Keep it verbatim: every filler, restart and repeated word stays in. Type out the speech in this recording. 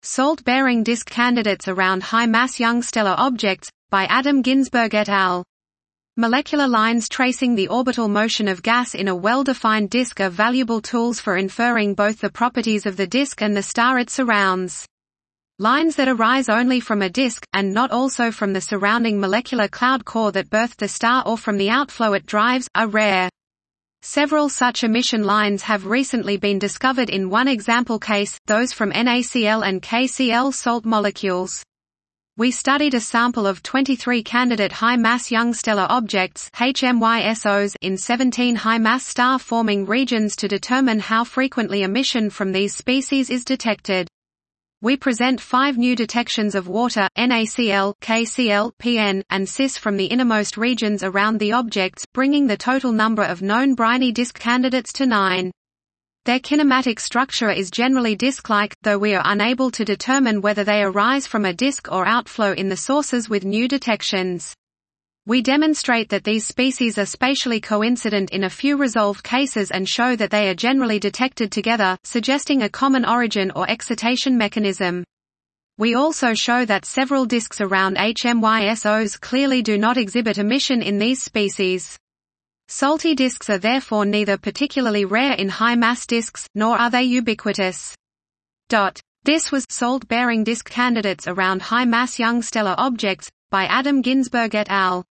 Salt-bearing disk candidates around high-mass young stellar objects, by Adam Ginsberg et al. Molecular lines tracing the orbital motion of gas in a well-defined disk are valuable tools for inferring both the properties of the disk and the star it surrounds. Lines that arise only from a disk, and not also from the surrounding molecular cloud core that birthed the star or from the outflow it drives, are rare. Several such emission lines have recently been discovered in one example case, those from NaCl and KCl salt molecules. We studied a sample of twenty-three candidate high-mass young stellar objects H M Y S Os in seventeen high-mass star-forming regions to determine how frequently emission from these species is detected. We present five new detections of water, NaCl, KCl, P N, and Cis from the innermost regions around the objects, bringing the total number of known briny disk candidates to nine. Their kinematic structure is generally disk-like, though we are unable to determine whether they arise from a disk or outflow in the sources with new detections. We demonstrate that these species are spatially coincident in a few resolved cases and show that they are generally detected together, suggesting a common origin or excitation mechanism. We also show that several disks around H M Y S Os clearly do not exhibit emission in these species. Salty disks are therefore neither particularly rare in high-mass disks, nor are they ubiquitous. This was Salt-bearing disk candidates around high-mass young stellar objects, by Adam Ginsberg et al.